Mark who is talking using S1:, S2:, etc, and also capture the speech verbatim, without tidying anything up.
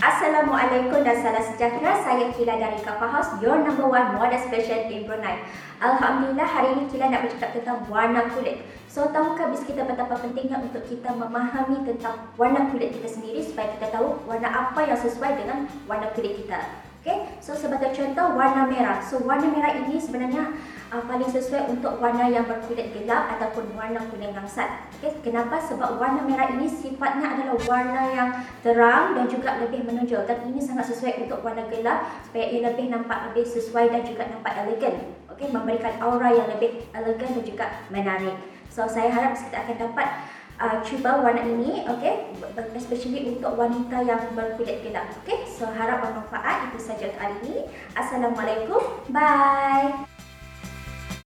S1: Assalamualaikum dan salam sejahtera. Saya Kila dari Kappa House, your number one model specialist in Brunei. Alhamdulillah, hari ini Kila nak bercakap tentang warna kulit. So, tahukah bis kita betapa pentingnya untuk kita memahami tentang warna kulit kita sendiri supaya kita tahu warna apa yang sesuai dengan warna kulit kita. Okay, so sebagai contoh warna merah. So warna merah ini sebenarnya uh, paling sesuai untuk warna yang berkulit gelap ataupun warna kuning gangsat. Okay, kenapa? Sebab warna merah ini sifatnya adalah warna yang terang dan juga lebih menonjol, dan ini sangat sesuai untuk warna gelap supaya ia lebih nampak lebih sesuai dan juga nampak elegan. Okay, memberikan aura yang lebih elegan dan juga menarik. So saya harap kita akan dapat Uh, cuba warna ini, okay, especially untuk wanita yang berkulit gelap. Okay, so harap bermanfaat. Itu saja untuk hari ini. Assalamualaikum, bye.